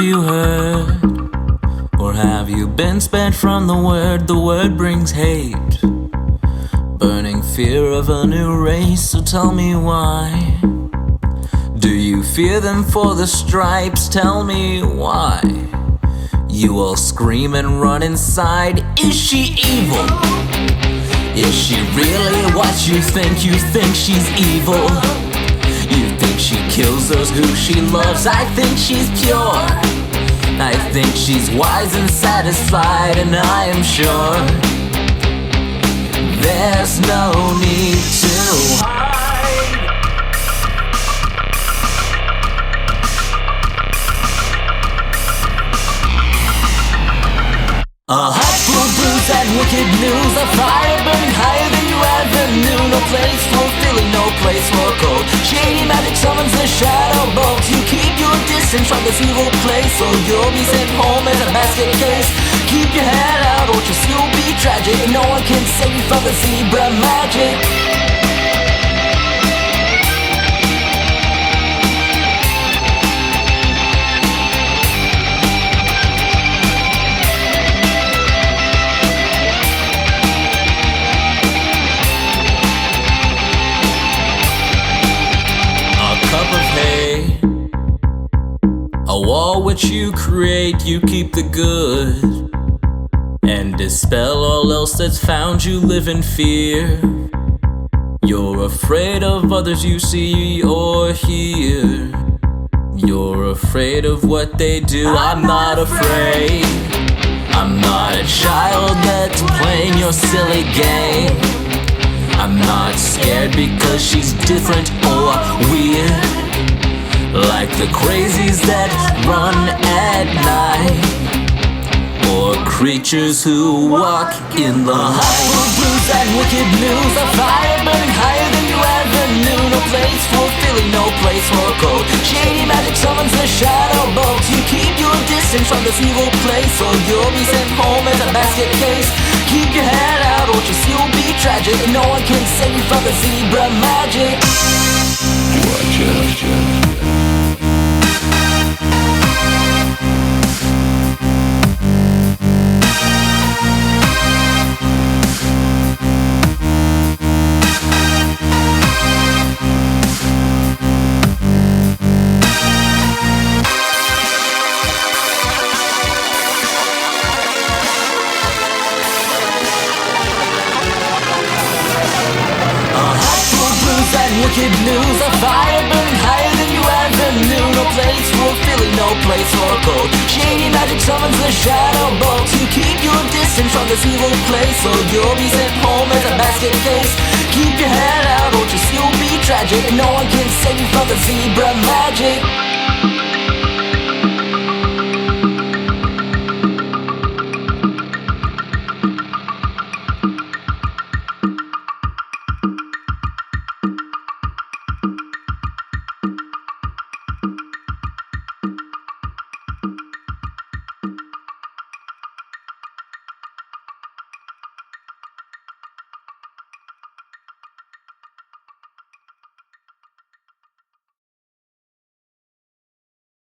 you heard? Or have you been spared from the word? The word brings hate, burning fear of a new race. So tell me why. Do you fear them for the stripes? Tell me why. You all scream and run inside. Is she evil? Is she really what you think? You think she's evil. You think she kills those who she loves. I think she's pure. I think she's wise and satisfied. And I am sure there's no need to hide. A heart full of blues and wicked news. A fire burning higher than you ever knew. No place for feeling, no place for cold. Shady magic summons the shadow bolt. You keep your distance from this evil place, or you'll be sent home as a basket case. Keep your head out or just you'll be tragic. No one can save you from the zebra magic. A wall which you create, you keep the good, and dispel all else that's found you live in fear. You're afraid of others you see or hear. You're afraid of what they do. I'm not afraid. I'm not a child that's playing your silly game. I'm not scared because she's different or weird, like the crazies that run at night, or creatures who walk in the light. Full of blues and wicked news. A fire burning higher than you ever knew. No place for feeling, no place for cold. Shady magic summons the shadow bolt. You keep your distance from this evil place, or you'll be sent home as a basket case. Keep your head out or just you'll be tragic. No one can save you from the zebra magic. Watch out. Wicked news. A fire burning higher than you ever knew. No place for feeling, no place for cold. Shady magic summons the shadow bolt. You keep your distance from this evil place, or you'll be sent home as a basket case. Keep your head out or just you'll be tragic. No one can save you from the zebra magic.